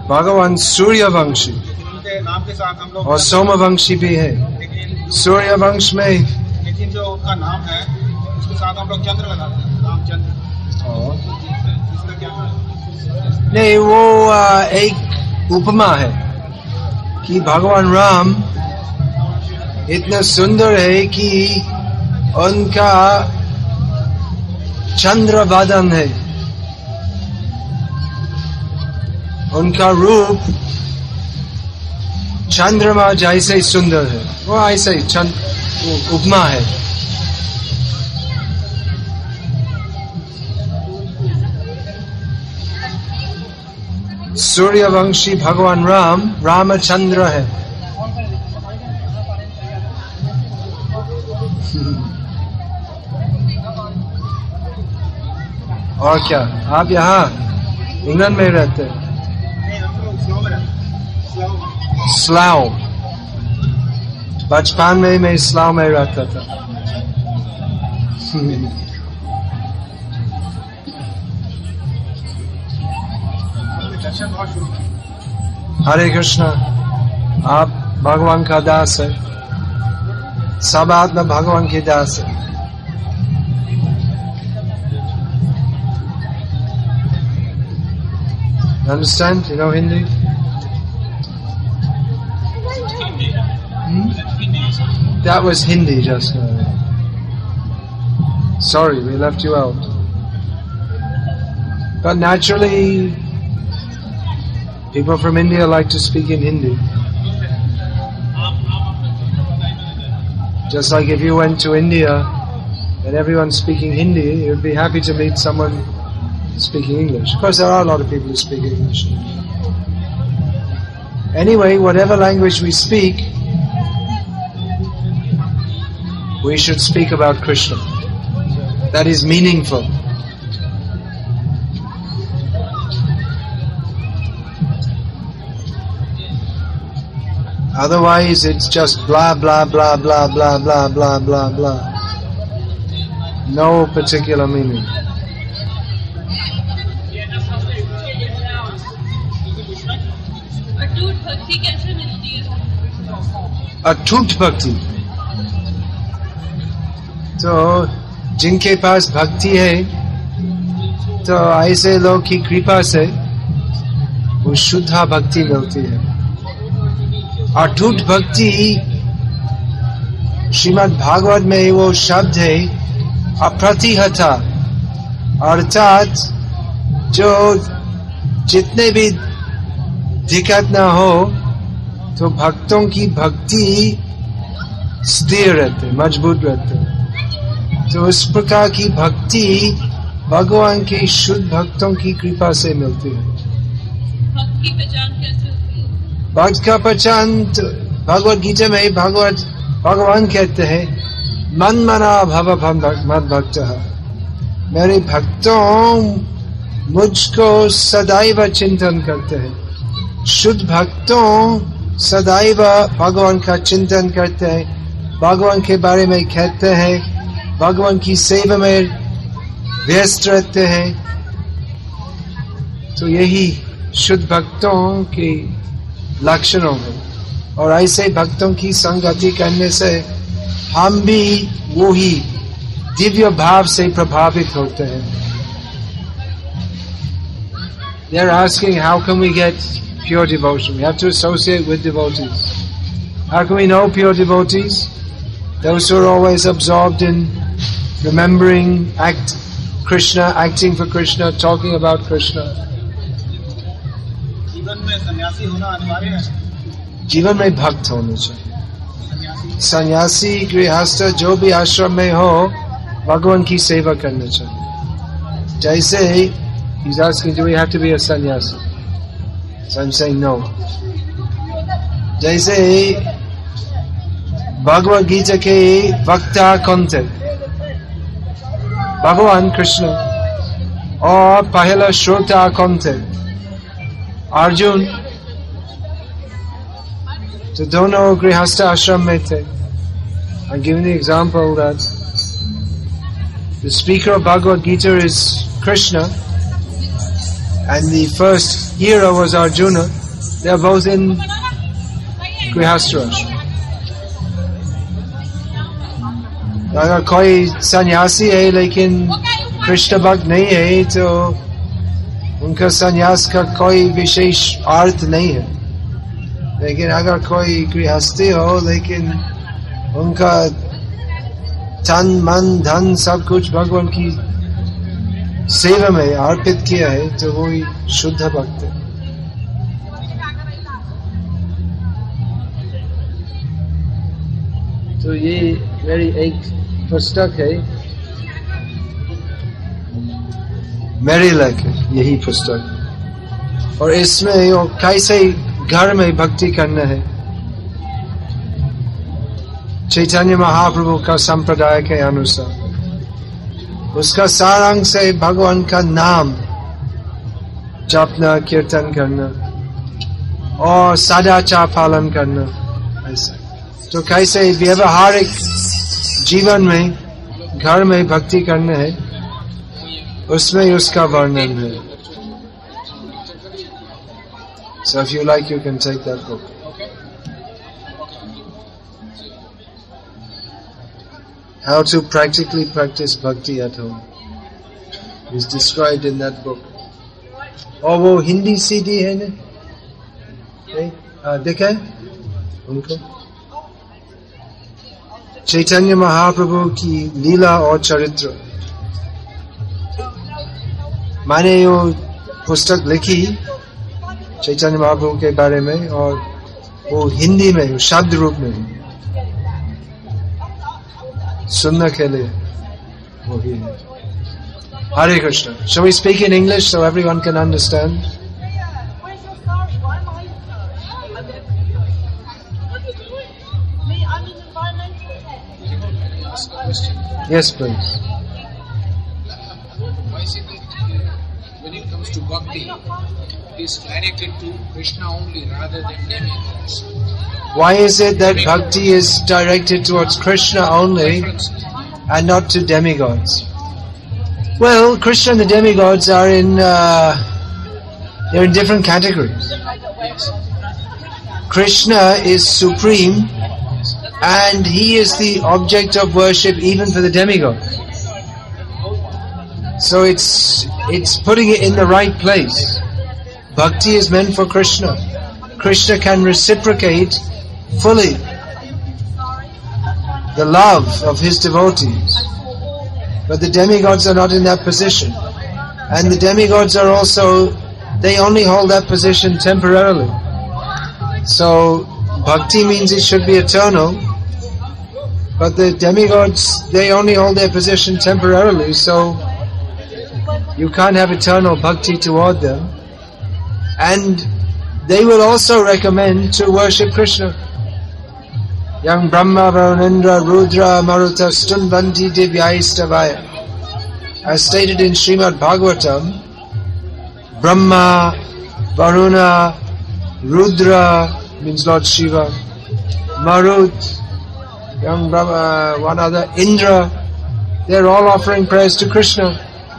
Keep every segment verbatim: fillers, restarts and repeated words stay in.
भगवान सूर्यवंशी उनके नाम के साथ हम लोग और सोमवंशी भी है। लेकिन सूर्यवंश में लेकिन जो उनका नाम है उसके साथ हम लोग चंद्र लगाते हैं, रामचंद्र। इसका क्या है? नहीं, वो आ, एक उपमा है कि भगवान राम इतना सुंदर है कि उनका चंद्र बदन है, उनका रूप चंद्रमा जैसे सुंदर है। वो ऐसे ही चंद्र उपमा है। सूर्यवंशी भगवान राम रामचंद्र है। और क्या आप यहाँ इंग्लैंड में रहते हैं? स्लाव। बचपन में मैं स्लाव में रहता था। हरे कृष्णा। आप भगवान का दास है, सब आत्मा भगवान के दास है। Understand? You know Hindi? Hmm? That was Hindi just now. Sorry, we left you out. But naturally, people from India like to speak in Hindi. Just like if you went to India and everyone's speaking Hindi, you'd be happy to meet someone speaking English. Of course, there are a lot of people who speak English. Anyway, whatever language we speak, we should speak about Krishna. That is meaningful. Otherwise, it's just blah, blah, blah, blah, blah, blah, blah, blah, blah. No particular meaning. अटूट भक्ति कैसे मिलती है? अटूट भक्ति तो जिनके पास भक्ति है, तो ऐसे लोग की कृपा से वो शुद्ध भक्ति मिलती है। अटूट भक्ति श्रीमद् भागवत में वो शब्द है अप्रतिहता, अर्थात जो जितने भी दिक्कत ना हो तो भक्तों की भक्ति स्थिर रहते, मजबूत रहते। तो इस प्रकार की भक्ति भगवान के शुद्ध भक्तों की कृपा से मिलती है। भक्त की पहचान कैसे होती है? भक्त का पहचान भगवत गीता में भगवत भगवान कहते हैं मन मना भव मद भक्त। मेरे भक्तों मुझको सदैव चिंतन करते हैं। शुद्ध भक्तों सदैव भगवान का चिंतन करते हैं, भगवान के बारे में कहते हैं, भगवान की सेवा में व्यस्त रहते हैं। तो यही शुद्ध भक्तों के लक्षणों हैं। और ऐसे भक्तों की संगति करने से हम भी वही दिव्य भाव से प्रभावित होते हैं। They are asking, how can we get pure devotion? We have to associate with devotees. How can we know pure devotees? Those who are always absorbed in remembering, act Krishna, acting for Krishna, talking about Krishna. जीवन में सन्यासी होना अनिवार्य है। जीवन में भक्त होने चाहिए। सन्यासी गृहस्थ जो भी आश्रम में हो, भगवान की सेवा करना चाहिए। जैसे he's asking, do we have to be a sannyasi? So I'm saying no. जैसे भगवद गीता के वक्ता कौन थे? भगवान कृष्ण। और पहला श्रोता कौन थे? अर्जुन। तो दोनों गृहस्थ आश्रम में थे। I'm giving the example that the speaker of Bhagavad Gita is Krishna, and the first hero was Arjuna. They are both in Grihastha. अगर कोई सन्यासी है लेकिन कृष्ण भक्त नहीं है तो उनका सन्यास का कोई विशेष अर्थ नहीं है. लेकिन अगर कोई गृहस्थी हो लेकिन उनका तन मन धन सब कुछ भगवान की सेवा में अर्पित किया है तो वो ही शुद्ध भक्त है. तो ये मेरी एक पुस्तक है, मेरी लेख यही पुस्तक, और इसमें वो कैसे घर में भक्ति करना है चैतन्य महाप्रभु का संप्रदाय के अनुसार. उसका सारांश है भगवान का नाम जपना, कीर्तन करना और सदाचार पालन करना. ऐसा तो कैसे व्यवहारिक जीवन में घर में भक्ति करना है उसमें उसका वर्णन है. So if you like, you can take that book. How to practically practice bhakti at home is described in that book. और वो हिंदी सीडी है ना, देखा है उनको? चैतन्य महाप्रभु की लीला और चरित्र. मैंने वो पुस्तक लिखी चैतन्य महाप्रभु के बारे में और वो हिंदी में शब्द रूप में सुनने के लिए वो ही है. Hare Krishna. Shall we speak in English so everyone can understand? Yes, please. Why is it that when it comes to bhakti, it is directed to Krishna only rather than demigods? Why is it that bhakti is directed towards Krishna only and not to demigods? Well, Krishna and the demigods are in uh, they're in different categories. Krishna is supreme, and he is the object of worship even for the demigods. So it's it's putting it in the right place. Bhakti is meant for Krishna. Krishna can reciprocate fully the love of his devotees. But the demigods are not in that position. And the demigods are also, they only hold that position temporarily. So bhakti means it should be eternal. But the demigods, they only hold their position temporarily. So you can't have eternal bhakti toward them. And they will also recommend to worship Krishna. Yang Brahma, Varunendra, Rudra, Maruta, Stunvanti, Divyaistavaya. As stated in Srimad Bhagavatam, Brahma, Varuna, Rudra means Lord Shiva, Marut, Young Brahma, one other, Indra, they're all offering prayers to Krishna.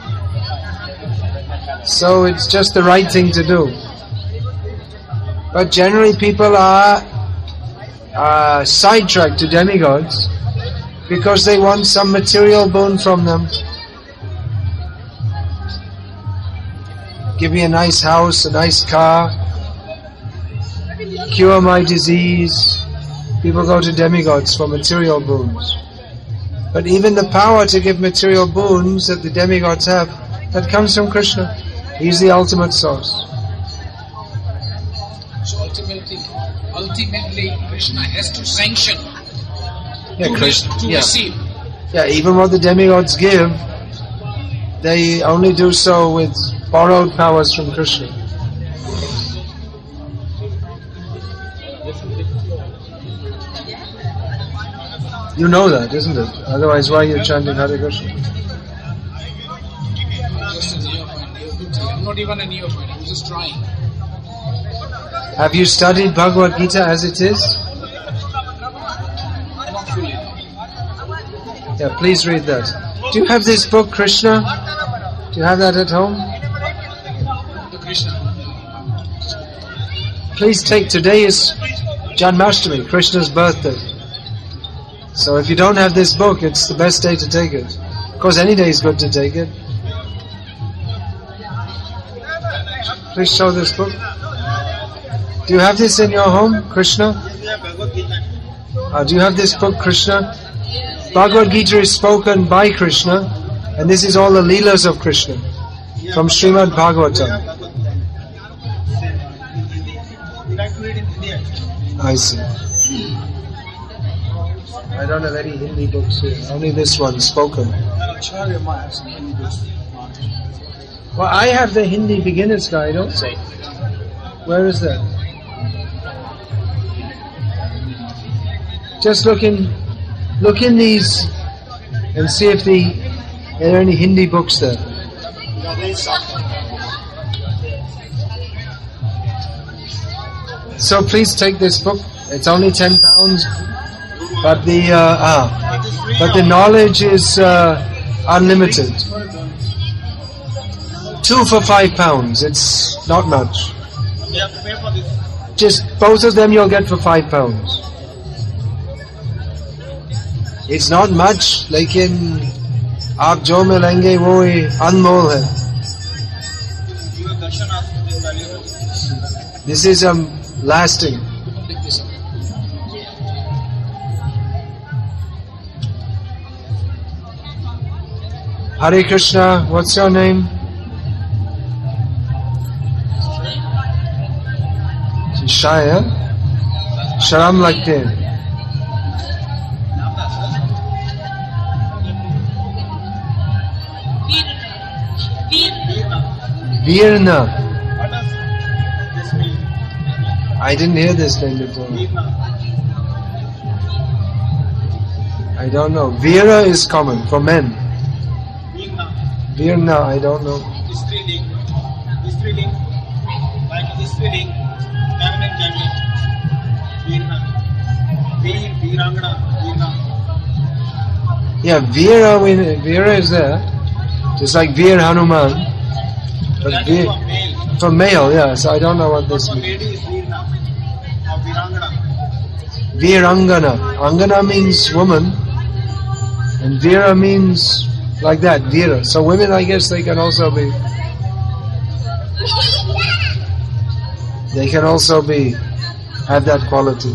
So it's just the right thing to do. But generally people are uh, sidetracked to demigods because they want some material boon from them. Give me a nice house, a nice car, cure my disease. People go to demigods for material boons. But even the power to give material boons that the demigods have, that comes from Krishna. He's the ultimate source. So ultimately, ultimately Krishna has to sanction Yeah, to, Krishna, to yeah. receive. Yeah, even what the demigods give, they only do so with borrowed powers from Krishna. You know that, isn't it? Otherwise, why are you chanting Hare Krishna? Just a neophyte, neophyte. I'm not even a neophyte, I'm just trying. Have you studied Bhagavad Gita as it is? Not fully. Yeah, please read that. Do you have this book, Krishna? Do you have that at home? The please take, today is Janmashtami, Krishna's birthday. So if you don't have this book, it's the best day to take it. Of course, any day is good to take it. Please show this book. Do you have this in your home, Krishna? Uh, do you have this book, Krishna? Bhagavad Gita is spoken by Krishna, and this is all the Leelas of Krishna from Srimad Bhagavatam. I see. I don't have any Hindi books here, only this one, spoken. Well, I have the Hindi Beginner's Guide also. Where is that? Just look in, look in these and see if the, there are any Hindi books there. So please take this book. It's only ten pounds, but the uh, ah, but the knowledge is uh, unlimited. Two for five pounds. It's not much. You have to pay for this. Just both of them you'll get for five pounds. It's not much, लेकिन आप जो मिलेंगे वो ही अनमोल है. This is um lasting. Hare Krishna, what's your name? Shaya? Sharam लगते हैं. Virna. What does this mean? I didn't hear this name before. I don't know. Veera is common for men. Virna, I don't know. Striling. Striling. Like striling. Feminine gender. Virna. Veer, Veerangana. Virna. Yeah, Veera, we- Veera is there. Just like Veer Hanuman. But That Veer, is for male. for male, yeah, so I don't know what But this for means. lady is Virna. Or Virangana. Veerangana. Angana means woman. And Veera means like that, Veera. So women, I guess they can also be, they can also be, have that quality.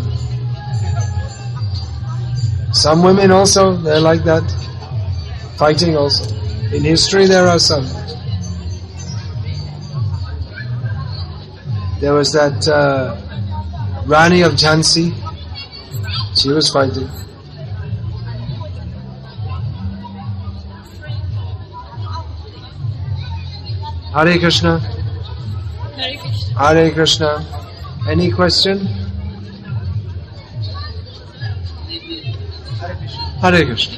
Some women also, they're like that, fighting also. In history there are some. There was that uh, Rani of Jhansi, she was fighting. Hare Krishna. Hare Krishna. Hare Krishna. Any question? Hare Krishna.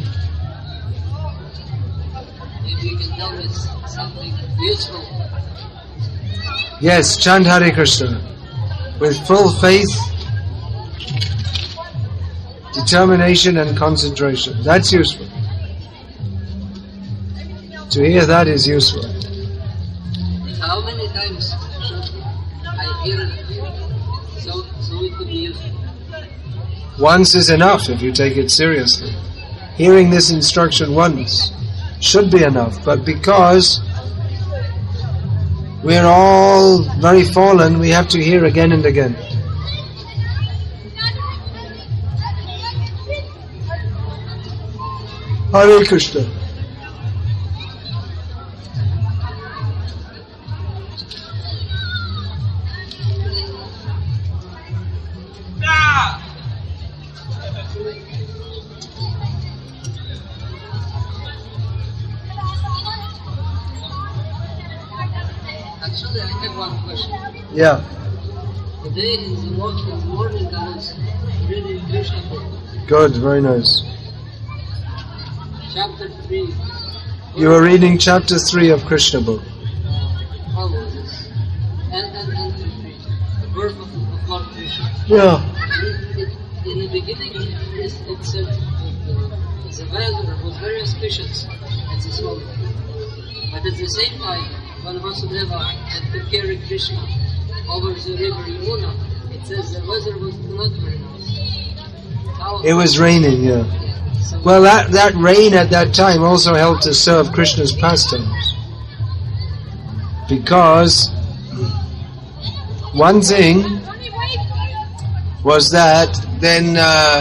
If you can tell me something useful. Yes, chant Hare Krishna with full faith, determination and concentration. That's useful. To hear that is useful. How many times should I hear it so, so it could be useful? Once is enough if you take it seriously. Hearing this instruction once should be enough, but because we're all very fallen, we have to hear again and again. Hare Krishna. Actually, I have one question. Yeah. Today in the morning, in the morning I was reading Krishna book, Good, very nice. chapter three. You were reading chapter three of Krishna book. Follows this. And, and, and three. The birth of, of Lord Krishna. Yeah. It, it, in the beginning, it, it said that the weather was very auspicious at this moment. But at the same time, when Vasudeva had to carry Krishna over the river Yamuna, says the weather was not very nice. How It was raining, yeah. Yeah. So Well, that, that rain at that time also helped to serve Krishna's pastimes. Because one thing was that then uh,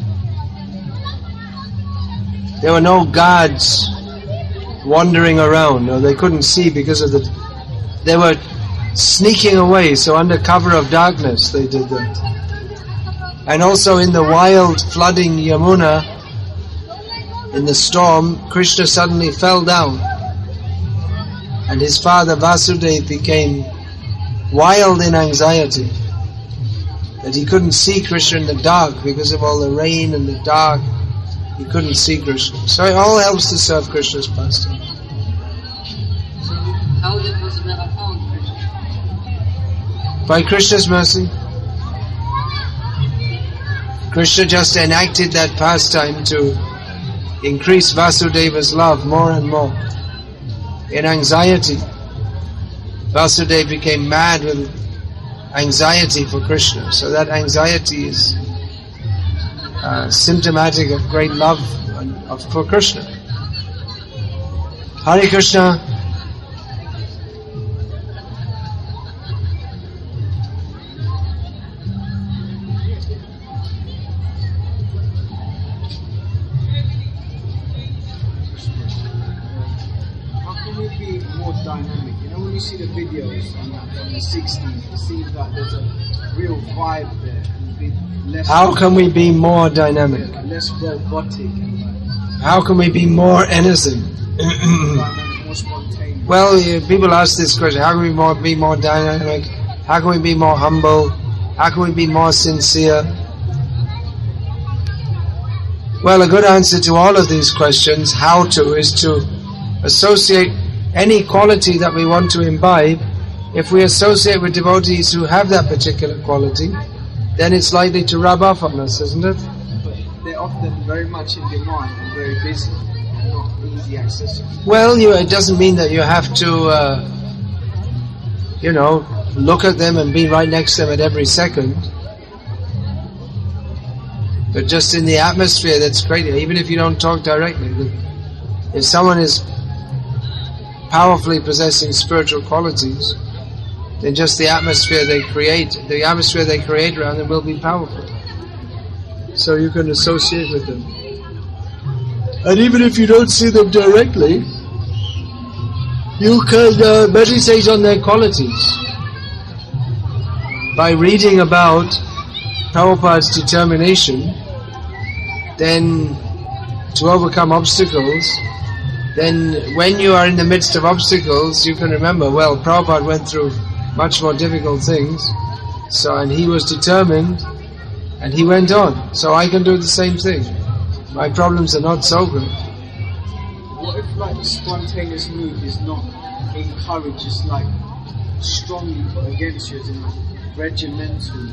there were no guards wandering around, or they couldn't see because of the... They were sneaking away, so under cover of darkness they did that. And also in the wild flooding Yamuna, in the storm, Krishna suddenly fell down. And his father Vasudeva became wild in anxiety that he couldn't see Krishna in the dark because of all the rain and the dark. He couldn't see Krishna. So it all helps to serve Krishna's pastime. So how did Vasudeva found Krishna? By Krishna's mercy. Krishna just enacted that pastime to increase Vasudeva's love more and more. In anxiety, Vasudeva became mad with anxiety for Krishna. So that anxiety is uh, symptomatic of great love of, for Krishna. Hare Krishna. Dynamic. You know, when you see the videos on, on the sixties, it seems like there's a real vibe there, and a bit less. How can we be more dynamic? Less robotic and like, How can we be more innocent? dynamic, more spontaneous. Well, uh, people ask this question: how can we more, be more dynamic? How can we be more humble? How can we be more sincere? Well, a good answer to all of these questions, how to, is to associate any quality that we want to imbibe. If we associate with devotees who have that particular quality, then it's likely to rub off on us, isn't it? But they're often very much in demand and very busy and not easy accessible. Well, you, it doesn't mean that you have to, uh, you know, look at them and be right next to them at every second. But just in the atmosphere, that's great. Even if you don't talk directly, if someone is powerfully possessing spiritual qualities, then just the atmosphere they create, the atmosphere they create around them will be powerful. So you can associate with them. And even if you don't see them directly, you can uh, meditate on their qualities by reading about Prabhupada's determination then to overcome obstacles. Then when you are in the midst of obstacles, you can remember, well, Prabhupada went through much more difficult things, so and he was determined, and he went on. So I can do the same thing. My problems are not so great. What if like the spontaneous mood is not encouraged, it's like strongly put against you as in like regimental?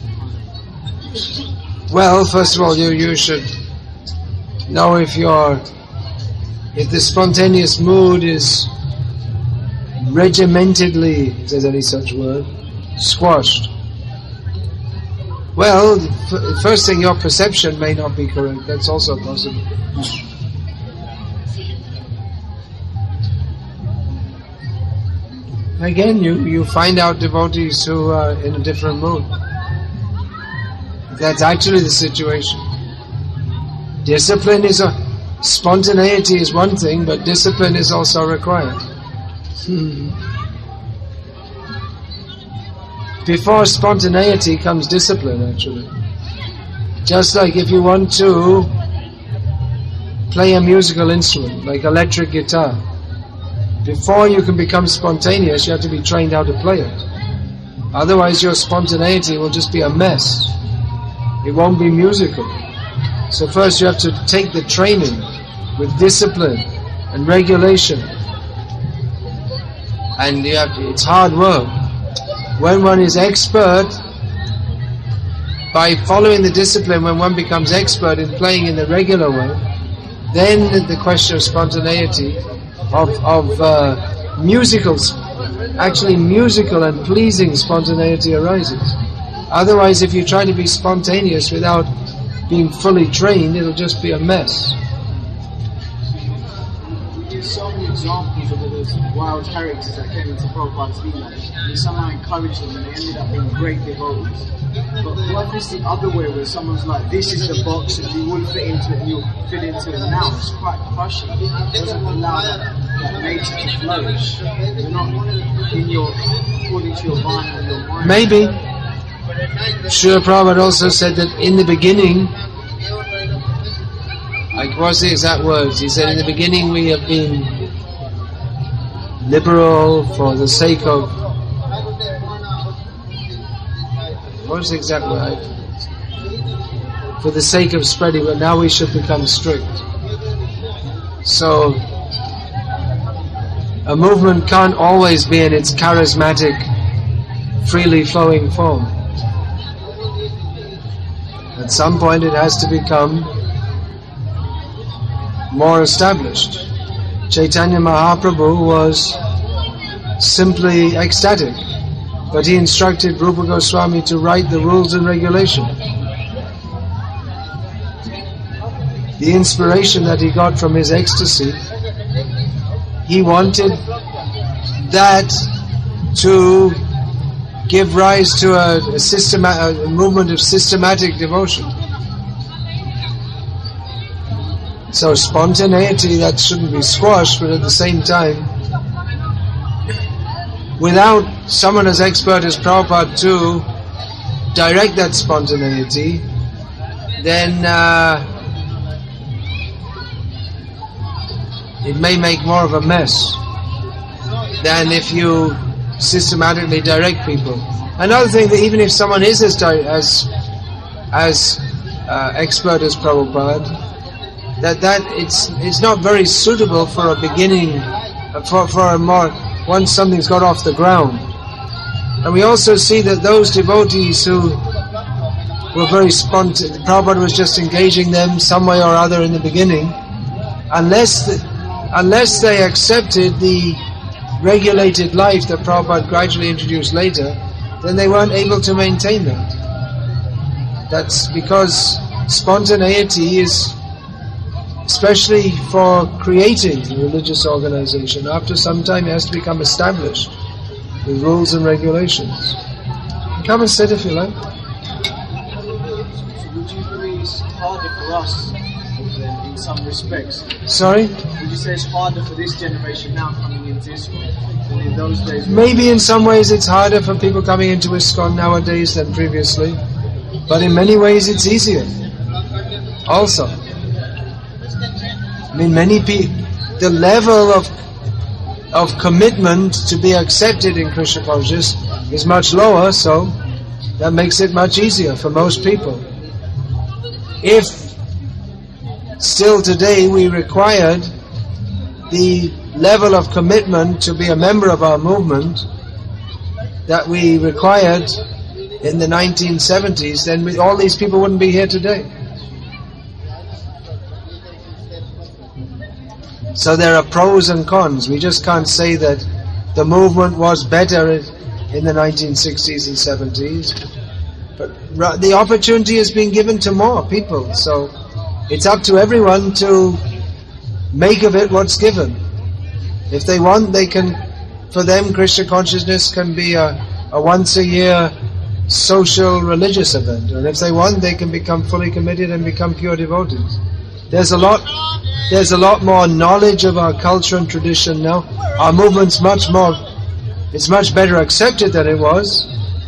Well, first of all, you, you should know if you're If the spontaneous mood is regimentedly, if there's any such word, squashed. Well, f- first thing, your perception may not be correct. That's also possible. Again, you, you find out devotees who are in a different mood. That's actually the situation. Discipline is a... Spontaneity is one thing, but discipline is also required. Hmm. Before spontaneity comes discipline, actually. Just like if you want to play a musical instrument, like electric guitar, before you can become spontaneous, you have to be trained how to play it. Otherwise, your spontaneity will just be a mess. It won't be musical. So first you have to take the training with discipline and regulation. And you have to, it's hard work. When one is expert, by following the discipline, when one becomes expert in playing in the regular way, then the question of spontaneity, of, of uh, musicals, actually musical and pleasing spontaneity arises. Otherwise, if you try to be spontaneous without being fully trained, it'll just be a mess. There's so many examples of those wild characters that came into Prabhupada's Leela. He somehow encouraged them and they ended up being great devotees. But what if it's the other way where someone's like, this is the box and you wouldn't fit into it and you'll fit into it now? It's quite crushing. It doesn't allow that, that nature to flourish. You're not in your, according to your mind and your mind. Maybe. Srila Prabhupada also said that in the beginning, like what's the exact words? He said in the beginning we have been liberal for the sake of, what's the exact word? For the sake of spreading, but now we should become strict. So, a movement can't always be in its charismatic, freely flowing form. At some point it has to become more established. Chaitanya Mahaprabhu was simply ecstatic, but he instructed Rupa Goswami to write the rules and regulations. The inspiration that he got from his ecstasy, he wanted that to give rise to a, a, systema- a movement of systematic devotion. So spontaneity, that shouldn't be squashed, but at the same time, without someone as expert as Prabhupada to direct that spontaneity, then uh, it may make more of a mess than if you systematically direct people. Another thing, that even if someone is as di- as as uh, expert as Prabhupada, that that it's it's not very suitable for a beginning, uh, for for a more once something's got off the ground. And we also see that those devotees who were very spontaneous, Prabhupada was just engaging them some way or other in the beginning, unless the, unless they accepted the regulated life that Prabhupada gradually introduced later, then they weren't able to maintain that. That's because spontaneity is, especially for creating a religious organization, after some time it has to become established with rules and regulations. Come and sit if you like. So would you believe it's harder for us then, in some respects? Sorry? Would you say it's harder for this generation now coming into ISKCON than in those days? Maybe in some ways it's harder for people coming into ISKCON nowadays than previously, but in many ways it's easier also. I mean, many people, the level of of commitment to be accepted in Krishna consciousness is much lower, so that makes it much easier for most people. If still today we required the level of commitment to be a member of our movement that we required in the nineteen seventies, then we, all these people wouldn't be here today. So there are pros and cons. We just can't say that the movement was better in the nineteen sixties and seventies. But the opportunity has been given to more people. So it's up to everyone to make of it what's given. If they want, they can, for them, Krishna consciousness can be a, a once a year social religious event. And if they want, they can become fully committed and become pure devotees. There's a lot There's a lot more knowledge of our culture and tradition now. Our movement's much more, it's much better accepted than it was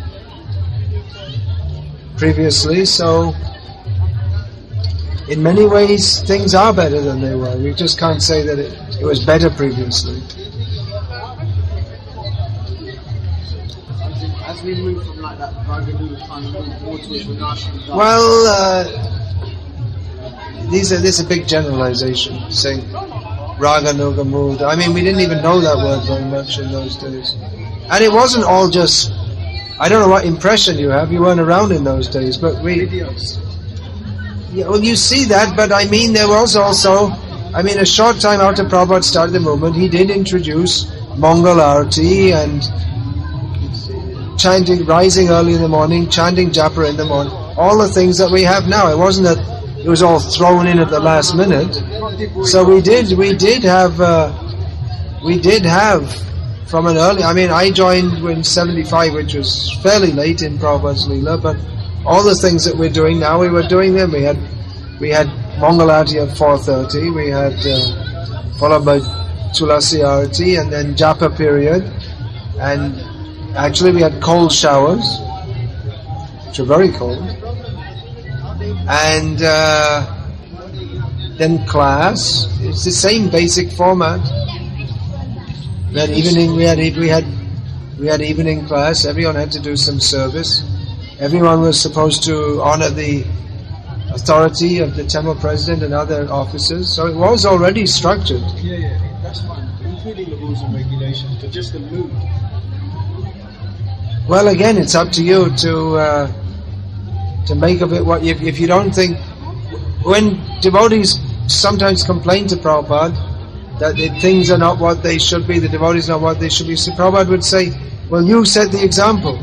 previously, so in many ways things are better than they were. We just can't say that it, it was better previously. As we move from like that Raganuga kind of move more towards Vinasham, Well, uh, These are, this is a big generalization, saying Raganuga moved. I mean, we didn't even know that word very much in those days. And it wasn't all just, I don't know what impression you have, you weren't around in those days, but we... videos. Yeah, well, you see that, but I mean, there was also, I mean, a short time after Prabhupada started the movement, he did introduce Mangal Arati and chanting, rising early in the morning, chanting japa in the morning, all the things that we have now. It wasn't that it was all thrown in at the last minute. So we did, we did have, uh, we did have from an early, I mean, I joined in seventy-five, which was fairly late in Prabhupada's Leela, but all the things that we're doing now, we were doing them. We had, we had Mangalati at four thirty, we had, uh, followed by Tulasi Arati, and then Japa period, and actually we had cold showers, which were very cold, and uh, then class. It's the same basic format. We had evening. We had we had we had evening class. Everyone had to do some service. Everyone was supposed to honor the authority of the temple president and other officers. So it was already structured. Yeah, yeah, that's fine, including the rules and regulations, but just the mood. Well, again, it's up to you to uh, to make of it what. If, if you don't think, when devotees sometimes complain to Prabhupada that the things are not what they should be, the devotees are not what they should be, so Prabhupada would say, "Well, you set the example."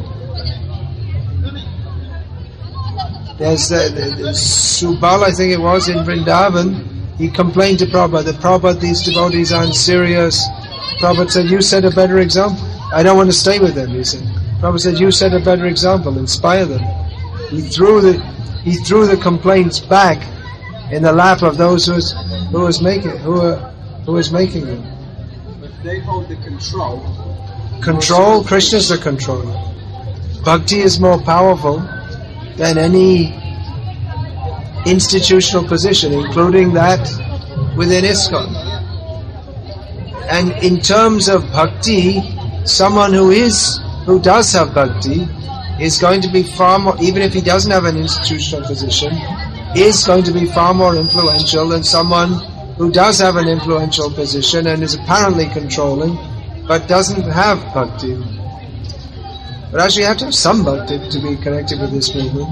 There's the, the, the Subal, I think it was, in Vrindavan. He complained to Prabhupada that Prabhupada, these devotees aren't serious. Prabhupada said, "You set a better example. I don't want to stay with them," he said. Prabhupada said, "You set a better example, inspire them." He threw the he threw the complaints back in the lap of those who was who was making who were who was making them. But they hold the control. Control, Krishna's the controller. Bhakti is more powerful than any institutional position, including that within ISKCON. And in terms of bhakti, someone who is who does have bhakti is going to be far more, even if he doesn't have an institutional position, is going to be far more influential than someone who does have an influential position and is apparently controlling, but doesn't have bhakti. But actually you have to have some bhakti to be connected with this movement.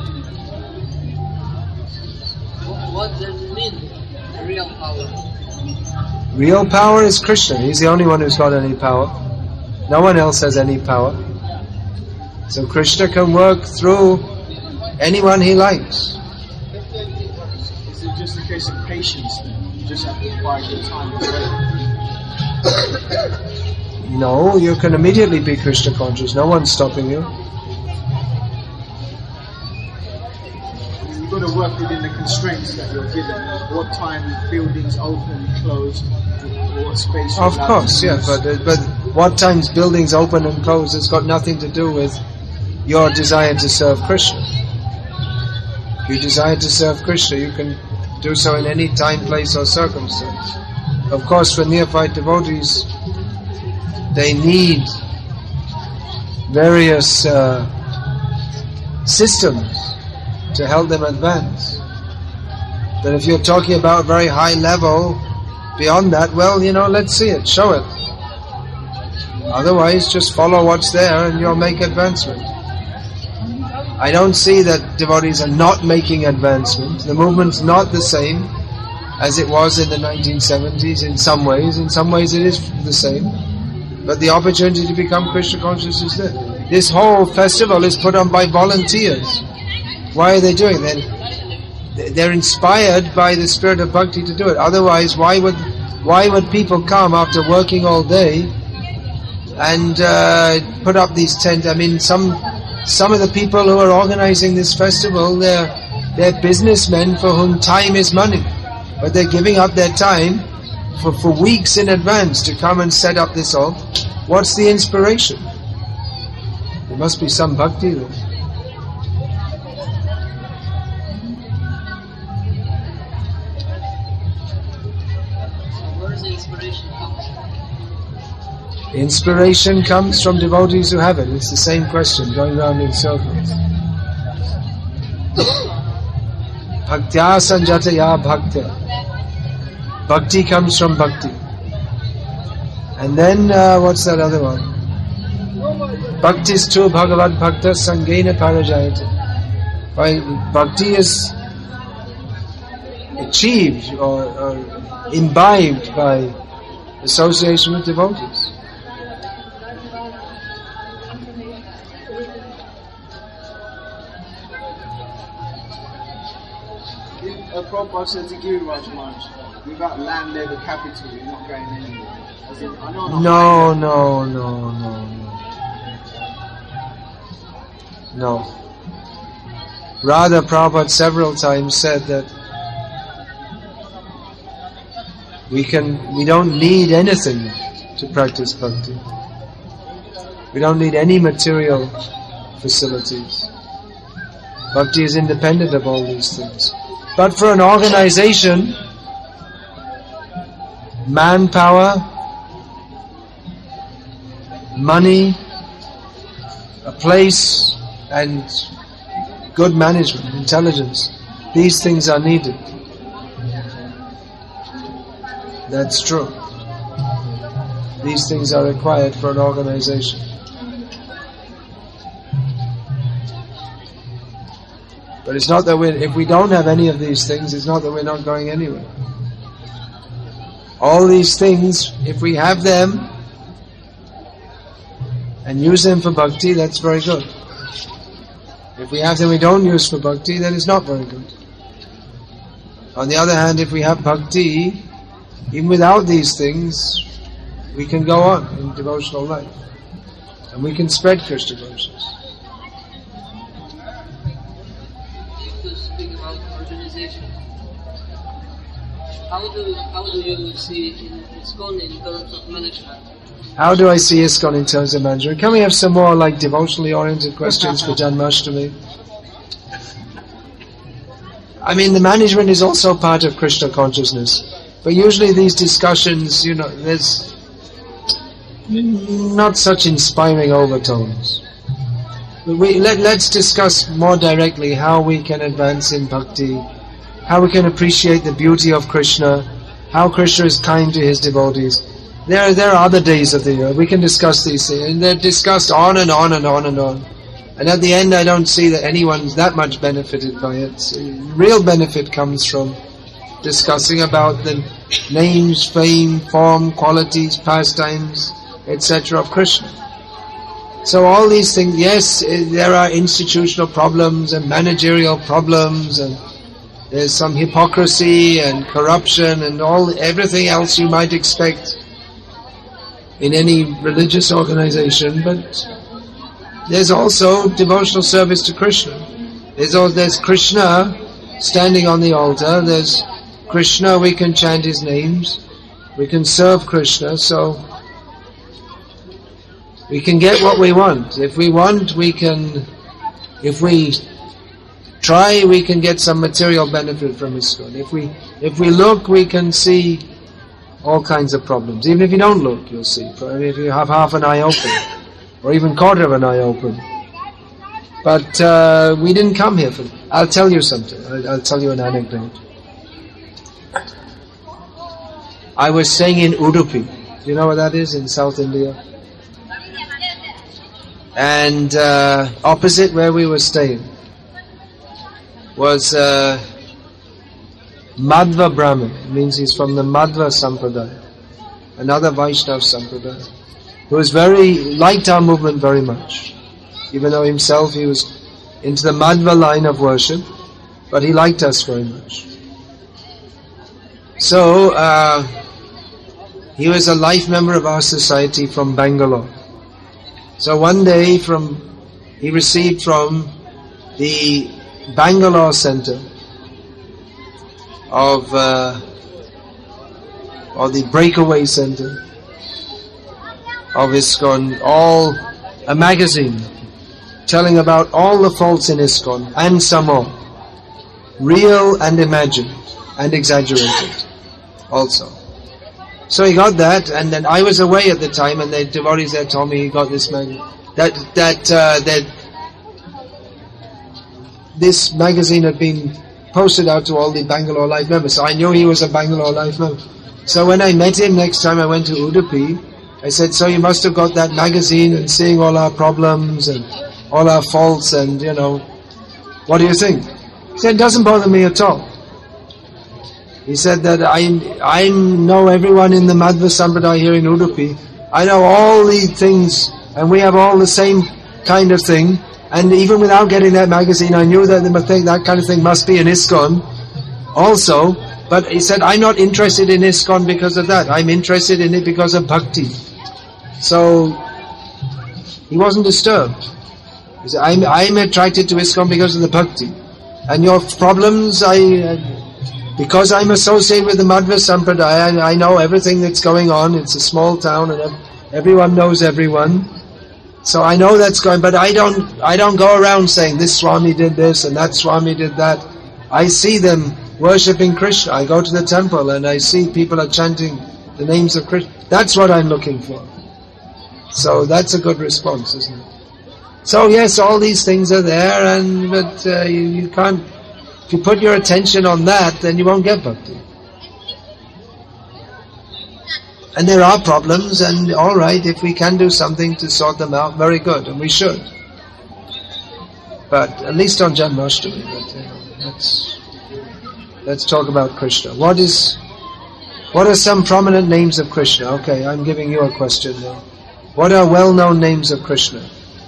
What does it mean, real power? Real power is Krishna. He's the only one who's got any power. No one else has any power. So Krishna can work through anyone he likes. Is it just a case of patience then? You just have to bide your time and wait? No, you can immediately be Krishna conscious. No one's stopping you. You've got to work within the constraints that you're given. What time buildings open, close, what space. Of course, yeah, but uh, but what times buildings open and close has got nothing to do with your desire to serve Krishna. If you desire to serve Krishna, you can do so in any time, place, or circumstance. Of course, for neophyte devotees, they need various uh, systems to help them advance. But if you're talking about very high level, beyond that, well, you know, let's see it, show it. Otherwise, just follow what's there and you'll make advancement. I don't see that devotees are not making advancement. The movement's not the same as it was in the nineteen seventies in some ways. In some ways it is the same. But the opportunity to become Krishna conscious is there. This whole festival is put on by volunteers. Why are they doing it? They're inspired by the spirit of bhakti to do it. Otherwise, why would why would people come after working all day and uh, put up these tents? I mean, some some of the people who are organizing this festival, they're they're businessmen for whom time is money, but they're giving up their time for, for weeks in advance to come and set up this all. What's the inspiration? There must be some bhakti there. Inspiration comes from devotees who have it. It's the same question, going round in circles. Bhaktya sanjataya bhaktya. Bhakti comes from bhakti. And then, uh, what's that other one? Bhaktis tu bhagavad bhakta sangena parajayate. By bhakti is achieved or, or imbibed by association with devotees. Uh, Prabhupada said to Giriraj Maharaj, without land, labour, capital, you're not going anywhere. As in, I know No, no, no, no, no. No. Rather, Prabhupada several times said that we can, we don't need anything to practice bhakti. We don't need any material facilities. Bhakti is independent of all these things. But for an organization, manpower, money, a place, and good management, intelligence, these things are needed. That's true. These things are required for an organization. But it's not that we if we don't have any of these things, it's not that we're not going anywhere. All these things, if we have them and use them for bhakti, that's very good. If we have them we don't use for bhakti, then it's not very good. On the other hand, if we have bhakti, even without these things, we can go on in devotional life. And we can spread Krishna consciousness. To speak about organization, how do how do you see in ISKCON in terms of management? How do I see ISKCON in terms of management? Can we have some more like devotionally oriented questions for Janmashtami? I mean, the management is also part of Krishna consciousness. But usually these discussions, you know, there's not such inspiring overtones. We, let, let's discuss more directly how we can advance in bhakti, how we can appreciate the beauty of Krishna, how Krishna is kind to his devotees. There, there are other days of the year. We can discuss these things, and they're discussed on and on and on and on. And at the end, I don't see that anyone's that much benefited by it. So, real benefit comes from discussing about the names, fame, form, qualities, pastimes, et cetera of Krishna. So all these things, yes, there are institutional problems and managerial problems, and there's some hypocrisy and corruption and all everything else you might expect in any religious organization, but there's also devotional service to Krishna. There's all, there's Krishna standing on the altar, there's Krishna, we can chant his names, we can serve Krishna, so we can get what we want. If we want, we can, if we try, we can get some material benefit from ISKCON. If we, if we look, we can see all kinds of problems. Even if you don't look, you'll see. If you have half an eye open, or even quarter of an eye open. But uh, we didn't come here for that. I'll tell you something. I'll, I'll tell you an anecdote. I was staying in Udupi. Do you know where that is? In South India. And uh, opposite where we were staying was uh, Madhva Brahmin. It means he's from the Madhva Sampradaya, another Vaishnava Sampradaya, who was very, liked our movement very much. Even though himself he was into the Madhva line of worship, but he liked us very much. So, uh, he was a life member of our society from Bangalore. So one day from, he received from the Bangalore center of, uh, or the breakaway center of ISKCON, all, a magazine telling about all the faults in ISKCON and some more, real and imagined and exaggerated also. So he got that, and then I was away at the time, and the devotees there told me he got this magazine. That that uh, that this magazine had been posted out to all the Bangalore Life members. So I knew he was a Bangalore Life member. So when I met him next time I went to Udupi, I said, "So you must have got that magazine and seeing all our problems and all our faults, and you know, what do you think?" He said, "It doesn't bother me at all." He said that I I know everyone in the Madhva Sampradaya here in Udupi. I know all these things, and we have all the same kind of thing. And even without getting that magazine, I knew that the thing, that kind of thing must be in ISKCON. also, but he said, I'm not interested in ISKCON because of that. I'm interested in it because of bhakti. So, he wasn't disturbed. He said, I'm, I'm attracted to ISKCON because of the bhakti. And your problems, I, uh, because I'm associated with the Madhva Sampradaya, I, I know everything that's going on. It's a small town and everyone knows everyone. So I know that's going, but I don't, I don't go around saying this Swami did this and that Swami did that. I see them worshipping Krishna. I go to the temple and I see people are chanting the names of Krishna. That's what I'm looking for. So that's a good response, isn't it? So yes, all these things are there, and but uh, you, you can't. If you put your attention on that, then you won't get bhakti. And there are problems, and all right, if we can do something to sort them out, very good, and we should. But at least on Janmashtami, but, you know, let's let's talk about Krishna. What is what are some prominent names of Krishna? Okay, I'm giving you a question now. What are well-known names of Krishna?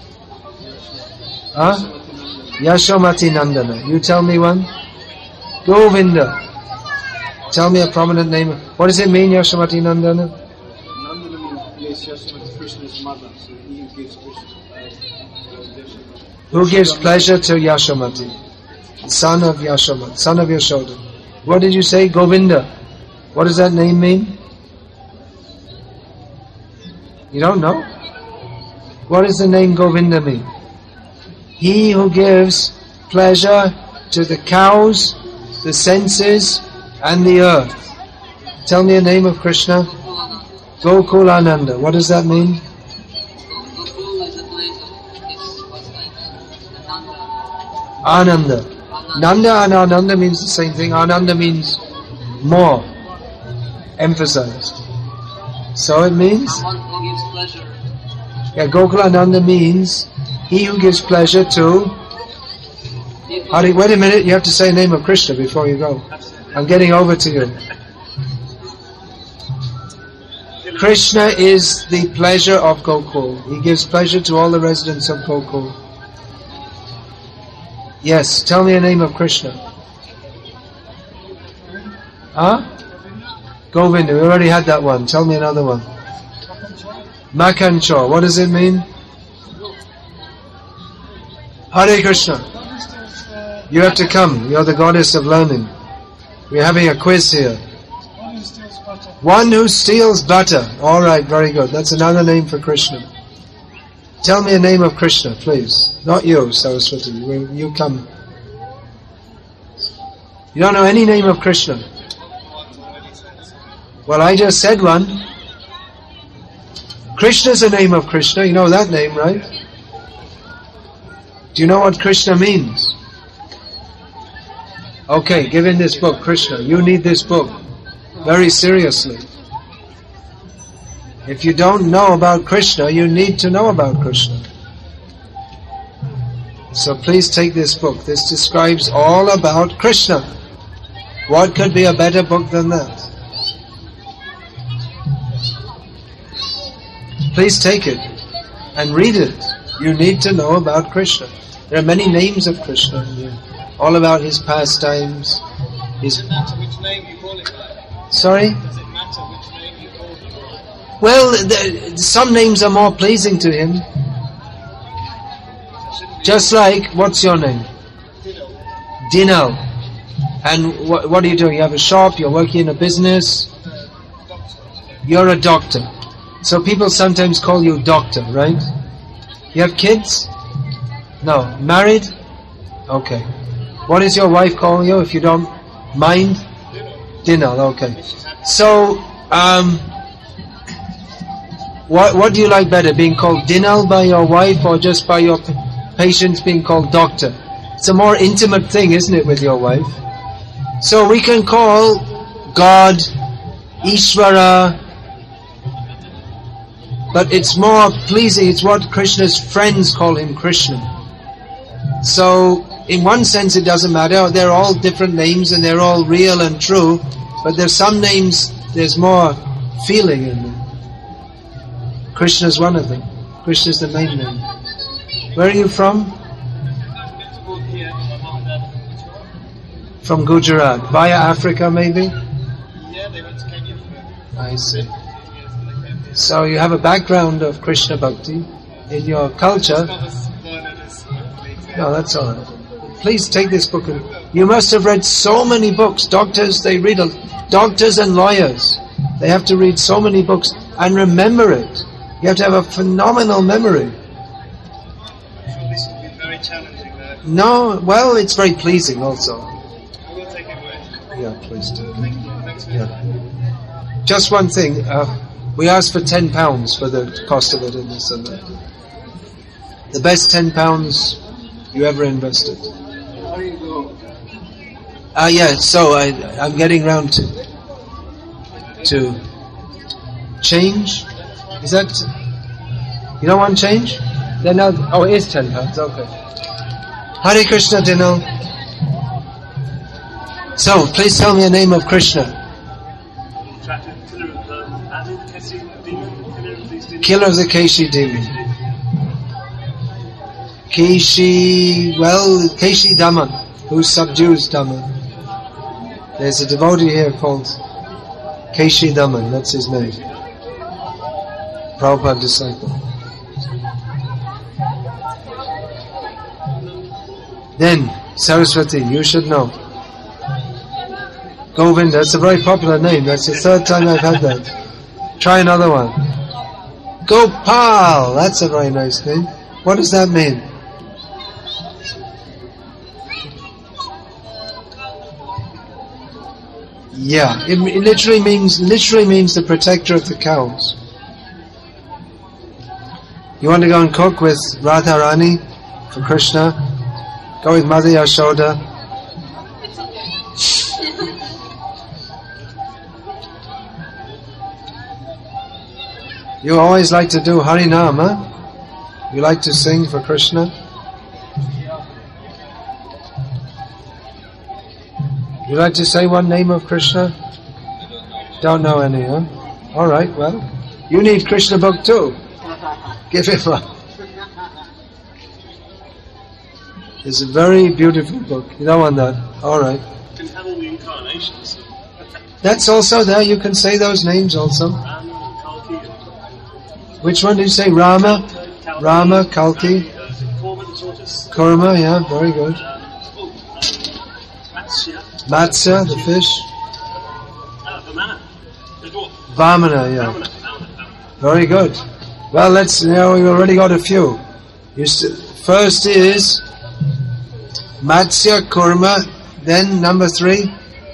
Huh? Yasomati Nandana. You tell me one. Govinda. Tell me a prominent name. What does it mean, Yasomati Nandana? Nandana means Yasomati, Krishna's mother, so he gives Krishna. Who gives pleasure to Yasomati? Son of Yasomati, son of Yashoda. What did you say? Govinda. What does that name mean? You don't know? What does the name Govinda mean? He who gives pleasure to the cows, the senses, and the earth. Tell me a name of Krishna. Gokulananda. What does that mean? Gokul is a place of his what's name? Ananda. Nanda and Ananda means the same thing. Ananda means more, emphasized. So it means, Someone who gives pleasure. yeah, Gokulananda means he who gives pleasure to. Hari, wait a minute, you have to say the name of Krishna before you go. I'm getting over to you. Krishna is the pleasure of Gokul. He gives pleasure to all the residents of Gokul. Yes, tell me a name of Krishna. Huh? Govinda, we already had that one. Tell me another one. Makanchor, what does it mean? Hare Krishna. You have to come. You're the goddess of learning. We're having a quiz here. One who steals butter. All right, very good. That's another name for Krishna. Tell me a name of Krishna, please. Not you, Saraswati. You, you come. You don't know any name of Krishna? Well, I just said one. Krishna's the name of Krishna. You know that name, right? Do you know what Krishna means? Okay, give in this book, Krishna. You need this book very seriously. If you don't know about Krishna, you need to know about Krishna. So please take this book. This describes all about Krishna. What could be a better book than that? Please take it and read it. You need to know about Krishna. There are many names of Krishna in here. All about his pastimes. His Does it matter which name you call it by? Sorry? Does it matter which name you call it by? Well, the, some names are more pleasing to him. Just like, what's your name? Dinal. And what, what are you doing? You have a shop, you're working in a business. You're a doctor. So people sometimes call you doctor, right? You have kids? No. Married? Okay. What is your wife calling you, if you don't mind? Dinal, okay. So, um, what what do you like better, being called Dinal by your wife or just by your pa- patients being called doctor? It's a more intimate thing, isn't it, with your wife? So we can call God Ishvara, but it's more pleasing, it's what Krishna's friends call him, Krishna. So, in one sense it doesn't matter, they're all different names and they're all real and true, but there's some names, there's more feeling in them. Krishna's one of them. Krishna's the main name. Where are you from? from Gujarat, via Africa maybe? Yeah, they went to Kenya for I see. years and they came here. So you have a background of Krishna Bhakti in your culture. Not as learned as colleagues. No, that's all right. Please take this book. And, you must have read so many books. Doctors, they read, a, doctors and lawyers, they have to read so many books and remember it. You have to have a phenomenal memory. I'm sure this will be very challenging there. No, well, it's very pleasing also. I will take it away. Yeah, please do. Thank you. Thanks for your time. Yeah. Just one thing. Uh, we asked for ten pounds for the cost of it in this and that. The best ten pounds you ever invested. There you go. Ah, uh, yeah. So I, I'm getting round to to change. Is that you don't want change? Then now, oh, it is ten pounds. Okay. Hare Krishna, Dinal. So please tell me the name of Krishna. Killer of the Keshi demon. Keshi, well, Keshi Daman, who subdues Daman. There's a devotee here called Keshi Daman, that's his name. Prabhupada disciple. Then, Saraswati, you should know. Govind, that's a very popular name. That's the third time I've had that. Try another one. Gopal, that's a very nice name. What does that mean? Yeah, it, it literally means literally means the protector of the cows. You want to go and cook with Radharani for Krishna? Go with Mother Yashoda. You always like to do Harinam, huh? You like to sing for Krishna? You like to say one name of Krishna? Don't know any, huh? Alright, well, you need Krishna book too. Give him one. It's a very beautiful book. You don't want that? Alright. You can have all the incarnations. That's also there. You can say those names also. Which one did you say? Rama? Rama, Kalki? Kurma, yeah, very good. Matsya, the fish. Vamana, yeah. Very good. Well, let's, you know, we've already got a few. You st- first is Matsya, Kurma, then number three?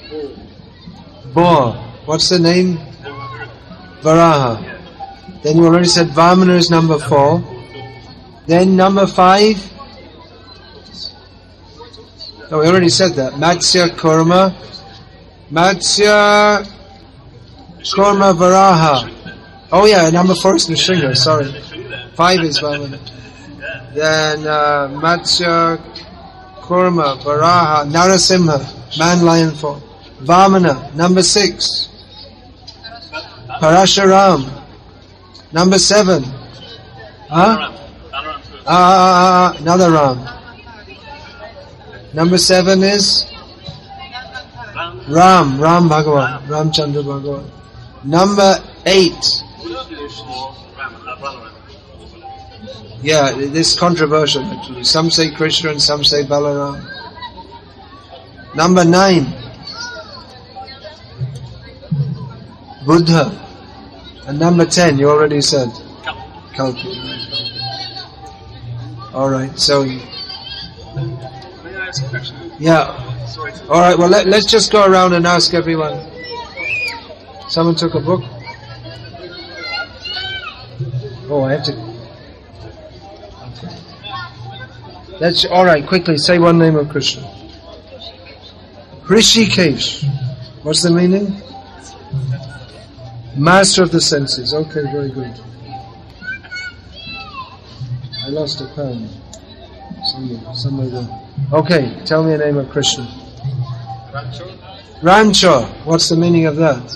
Boar. What's the name? Varaha. Then you already said Vamana is number four. Then number five. Oh, we already said that. Matsya, Kurma. Matsya, Kurma, Varaha. Oh yeah, number four is Nrsimha, sorry. Five is Vamana. Then uh, Matsya, Kurma, Varaha, Narasimha, man, lion, form. Vamana, number six. Parashuram. Number seven. Huh? Ah, ah, ah, another Ram. Number seven is Ram, Ram Bhagavan, Ram Chandra Bhagavan. Number eight. Yeah, this is controversial actually. Some say Krishna and some say Balaram. Number nine. Buddha. And number ten, you already said. Kalki. Alright, so... May I ask a question? Yeah. Sorry. Alright, well let, let's just go around and ask everyone. Someone took a book? Oh, I have to... Okay. Let's, alright, quickly, say one name of Krishna. Hrishikesh. What's the meaning? Master of the senses. Okay, very good. I lost a pen. Somewhere, somewhere there. Okay, tell me the name of Krishna. Rancho. Rancho. What's the meaning of that?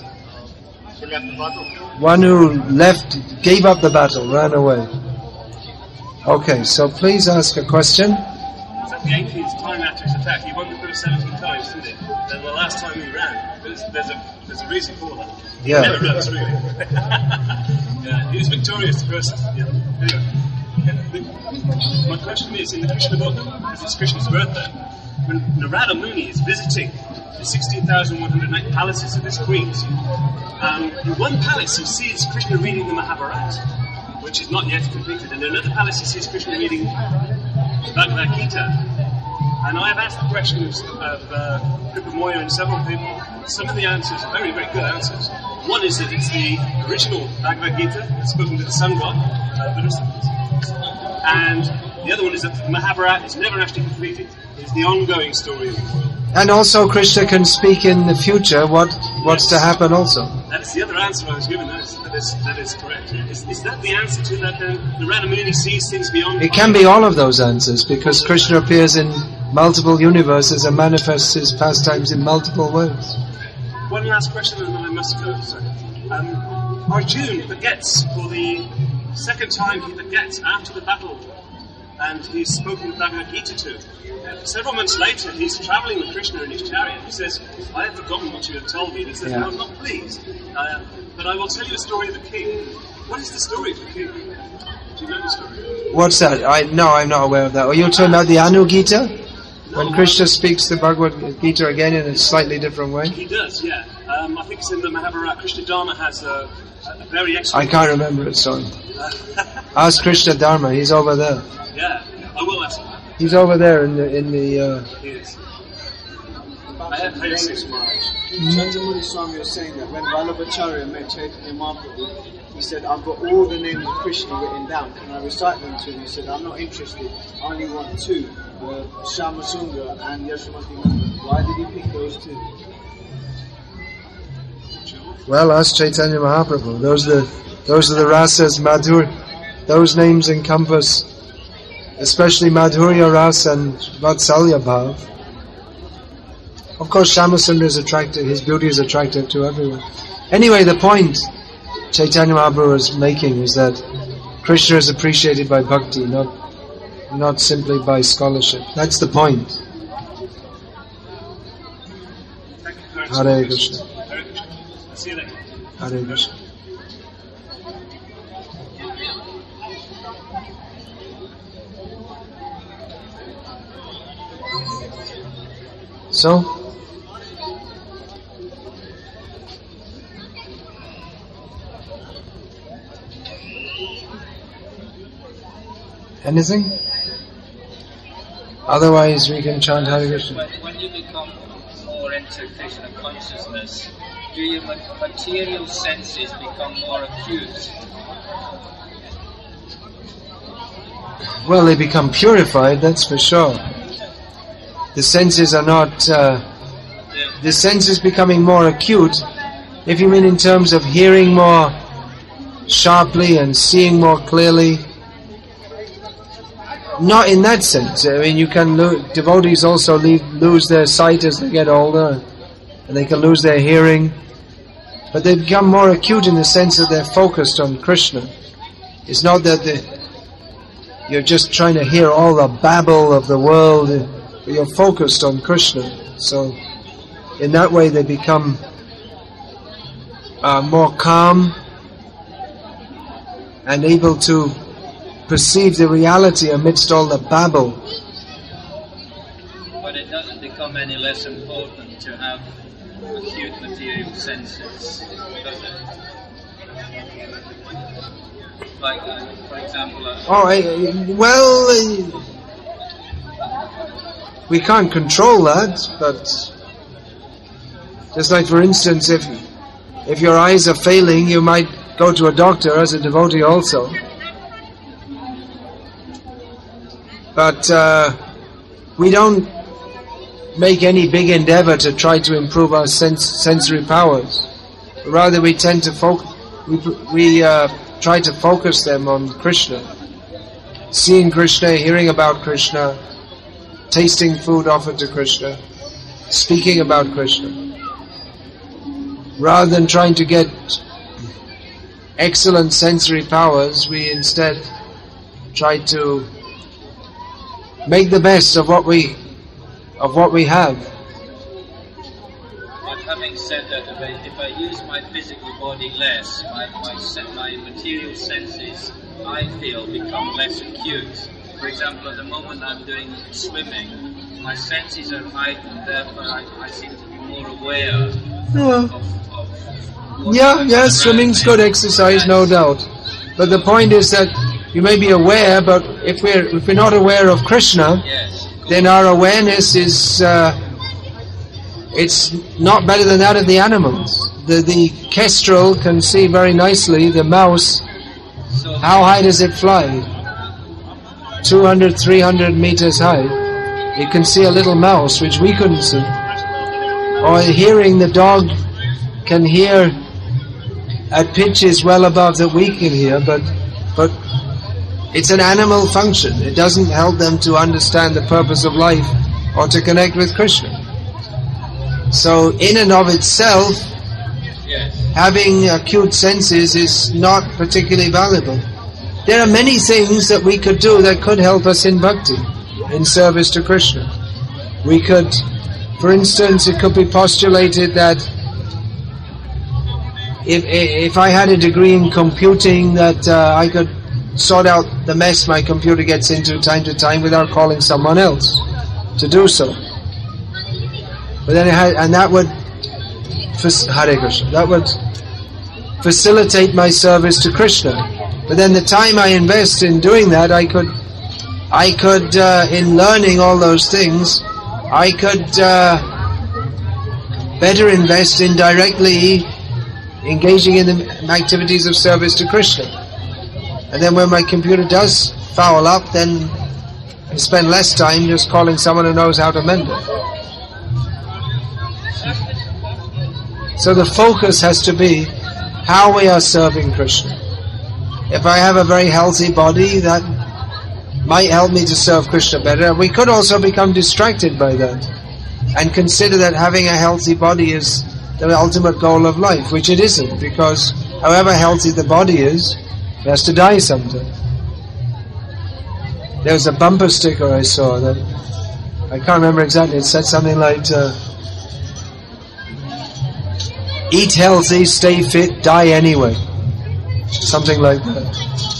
One who left, gave up the battle, ran away. Okay, so please ask a question. at the eighteenth time after his attack, he won the first seventeen times, didn't he? And the last time he ran, there's, there's, a, there's a reason for that. He Yeah. never runs, really. Yeah, he was victorious the first. Yeah. Anyway, yeah, the, my question is, in the Krishna book, because it's Krishna's birthday, when Narada Muni is visiting the sixteen thousand one hundred nine palaces of his queens, um, in one palace he sees Krishna reading the Mahabharata, which is not yet completed, and in another palace he sees Krishna reading the Bhagavad Gita. And I have asked the question of, of uh, Kripa Moya and several people. Some of the answers are very, very good answers. One is that it's the original Bhagavad Gita that's spoken to the sun god, uh, Buddhist. And the other one is that the Mahabharata is never actually completed. It's the ongoing story of the world. And also Krishna can speak in the future what what's to happen also. That's the other answer I was given. That is, that is, that is correct. Is, is that the answer to that then? Narada Muni sees things beyond... It can be all of those answers, because Krishna appears in multiple universes and manifests his pastimes in multiple ways. One last question and then I must go. Sorry. Um, Arjuna forgets for the second time he forgets after the battle, and he's spoken Bhagavad Gita to. Uh, several months later, he's travelling with Krishna in his chariot. He says, I have forgotten what you have told me. And he says, Yeah. no, I'm not pleased. Uh, but I will tell you a story of the king. What is the story of the king? Do you know the story? What's that? I no, I'm not aware of that. Are you talking about the Anu Gita? When Krishna speaks the Bhagavad Gita again in a slightly different way? He does, yeah. Um, I think it's in the Mahabharata. Krishna Dharma has a, a very excellent... I can't remember it, sorry. Ask Krishna Dharma, he's over there. Yeah, I will ask him. He's over there in the... in the. Uh... He is. About I have the heard names, six Maharaj. Chandramuni Swami was saying that when Vallabhacharya met Chaitanya Mahaprabhu, he said, I've got all the names of Krishna written down. Can I recite them to him? He said, I'm not interested. I only want two. Uh, Shyamasundara and Yashamati Nanda. Why did he pick those two? Well, ask Chaitanya Mahaprabhu. Those are the, those are the rasas, Madhur. Those names encompass especially Madhurya Ras and Vatsalya Bhav. Of course, Shyamasundara is attractive, his beauty is attractive to everyone. Anyway, the point Chaitanya Mahaprabhu is making is that Krishna is appreciated by bhakti, not not simply by scholarship. That's the point. Hare Krishna. Hare Krishna. See you later. Hare Krishna. So, anything? Otherwise, we can chant Hare Krishna. When, when you become more into Krishna consciousness, do your ma- material senses become more acute? Well, they become purified, that's for sure. The senses are not... Uh, the senses becoming more acute, if you mean in terms of hearing more sharply and seeing more clearly. Not in that sense. I mean, you can lo- devotees also leave, lose their sight as they get older, and they can lose their hearing. But they become more acute in the sense that they're focused on Krishna. It's not that they, you're just trying to hear all the babble of the world, but you're focused on Krishna. So, in that way, they become uh, more calm and able to perceive the reality amidst all the babble. But it doesn't become any less important to have acute material senses, does it? Like, uh, for example... Uh, oh, I, well, uh, we can't control that, but just like, for instance, if if your eyes are failing, you might go to a doctor as a devotee also. But uh, we don't make any big endeavor to try to improve our sens- sensory powers. Rather, we tend to focus. We we uh, try to focus them on Krishna, seeing Krishna, hearing about Krishna, tasting food offered to Krishna, speaking about Krishna. Rather than trying to get excellent sensory powers, we instead try to make the best of what we of what we have. But having said that, if I, if I use my physical body less, my my, sen- my material senses, I feel, become less acute. For example, at the moment I'm doing swimming, my senses are heightened, therefore I, I seem to be more aware Yeah, of, of what yeah, is yeah around swimming's me. good exercise, no doubt. But the point is that you may be aware, but if we're if we're not aware of Krishna, Yes, of course. then our awareness is uh, it's not better than that of the animals. The the kestrel can see very nicely the mouse. So, How high does it fly? two hundred, three hundred meters high. It can see a little mouse which we couldn't see. Or hearing, the dog can hear at pitches well above that we can hear, but but it's an animal function. It doesn't help them to understand the purpose of life or to connect with Krishna. So in and of itself, yes. having acute senses is not particularly valuable. There are many things that we could do that could help us in bhakti, in service to Krishna. We could, for instance, it could be postulated that if if I had a degree in computing, that uh, I could sort out the mess my computer gets into time to time without calling someone else to do so. But then it had, and that would, Hare Krishna, that would facilitate my service to Krishna. But then the time I invest in doing that, I could, I could, uh, in learning all those things, I could uh, better invest in directly engaging in the activities of service to Krishna. And then when my computer does foul up, then I spend less time just calling someone who knows how to mend it. So the focus has to be how we are serving Krishna. If I have a very healthy body, that might help me to serve Krishna better. We could also become distracted by that and consider that having a healthy body is the ultimate goal of life, which it isn't, because however healthy the body is, it has to die sometime. There was a bumper sticker I saw that, I can't remember exactly, it said something like, uh, eat healthy, stay fit, die anyway. Something like that.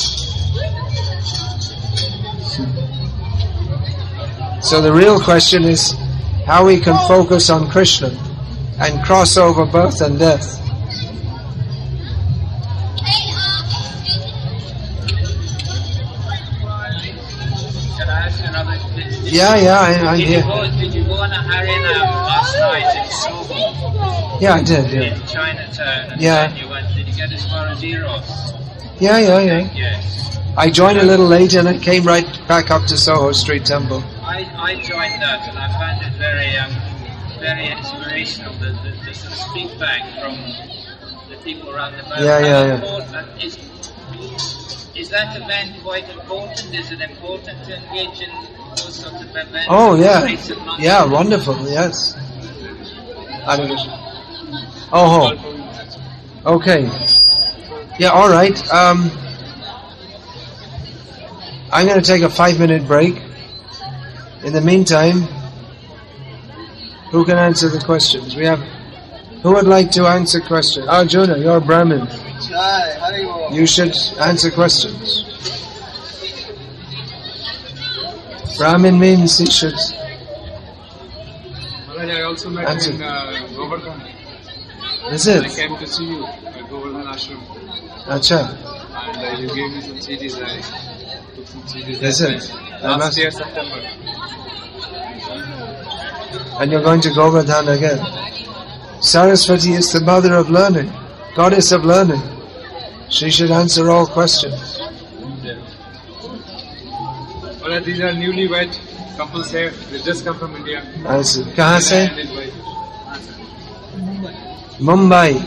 So the real question is how we can focus on Krishna and cross over birth and death. Can I ask you another question? Yeah, yeah, I, I'm Did you here. go, did you go on a Harinam last night in Soho, Yeah, I did, yeah. in Chinatown, and Yeah. then you went, did you get as far as Eros? Yeah, yeah, yeah. Yes. I joined a little late and I came right back up to Soho Street Temple. I, I joined that and I found it very um, very inspirational, the, the, the sort of feedback from the people around the mountain. Yeah, yeah, How yeah. important is, is that event quite important? Is it important to engage in those sorts of events? Oh, yeah. Is it not? Yeah, wonderful, yes. Hare Krishna. Oh, ho. Okay. Yeah, alright. Um, I'm going to take a five minute break. In the meantime, who can answer the questions? We have, who would like to answer questions? Arjuna, you're a Brahmin. You should answer questions. Brahmin means he should Maharaj, I also met answer. in uh, Govardhan. Is I it? came to see you at Govardhan Ashram, Acha. and uh, you gave me some C Ds. I took some C Ds. Is that it? time. I Last must- year, September. And you're going to Govardhan again. Saraswati is the mother of learning, goddess of learning. She should answer all questions. Maharaj, these are newlywed couples here. They just come from India. Answer. Kahan se? And invite. Mumbai.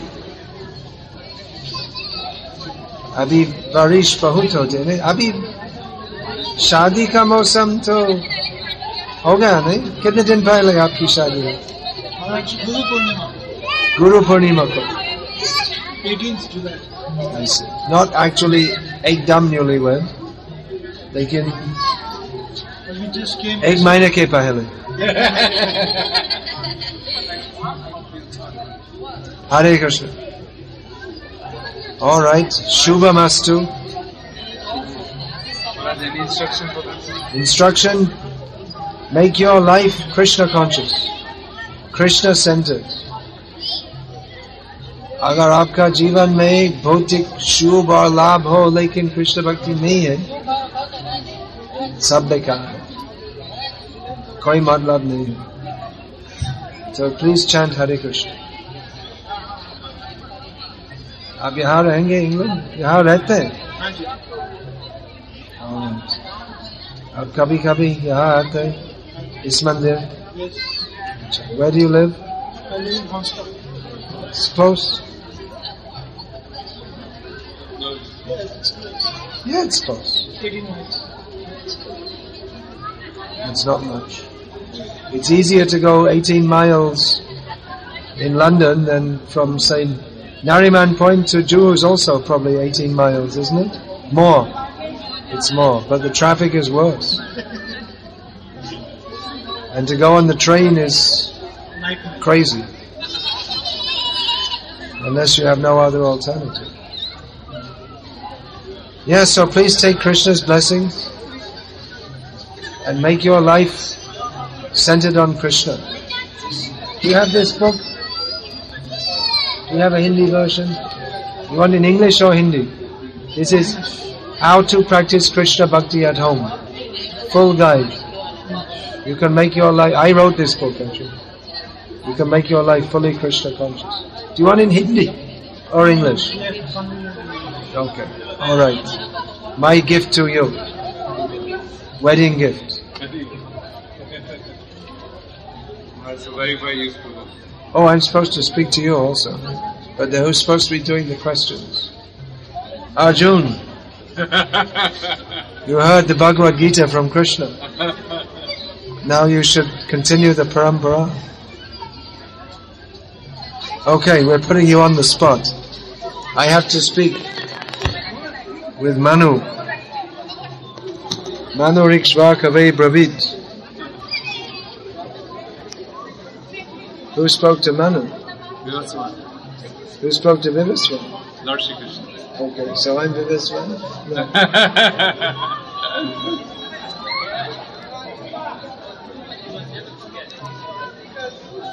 अभी बारिश बहुत होते हैं अभी शादी का मौसम तो हो गया नहीं कितने दिन पहले आपकी शादी हुई गुरु पूर्णिमा गुरु पूर्णिमा को eighteenth July. I see. Not actually एकदम newlywed लेकिन We just came. एक महीने के पहले. Hare Krishna. All right, Shubha Mastu. Any instruction for that? Instruction: make your life Krishna conscious, Krishna centered. अगर आपका जीवन में भौतिक शुभ और लाभ हो लेकिन कृष्ण भक्ति नहीं है, सब बेकार है, कोई मतलब नहीं है. So please chant Hare Krishna. आप यहाँ रहेंगे इंग्लैंड? यहाँ रहते हैं? अब कभी कभी यहाँ आते हैं इस मंदिर. Where do you live? I live in Hostel. It's close. Yeah, it's close. eighteen miles. It's not much. It's easier to go eighteen miles in London than from, say, Nariman Point to Juhu is also probably eighteen miles, isn't it? More. It's more, but the traffic is worse. And to go on the train is crazy. Unless you have no other alternative. Yes, so please take Krishna's blessings and make your life centered on Krishna. Do you have this book? Do you have a Hindi version? You want in English or Hindi? This is How to Practice Krishna Bhakti at Home. Full guide. You can make your life... I wrote this book actually. You can make your life fully Krishna conscious. Do you want in Hindi or English? Okay. Alright. My gift to you. Wedding gift. That's a very, very useful book. Oh, I'm supposed to speak to you also. But who's supposed to be doing the questions? Arjun. You heard the Bhagavad Gita from Krishna. Now you should continue the parampara. Okay, we're putting you on the spot. I have to speak with Manu. Manu Rikshva Kave Bravit. Who spoke to Manu? Vivaswan. Who spoke to Vivaswan? Lord Shri Krishna. Okay, so I'm Vivaswan? No.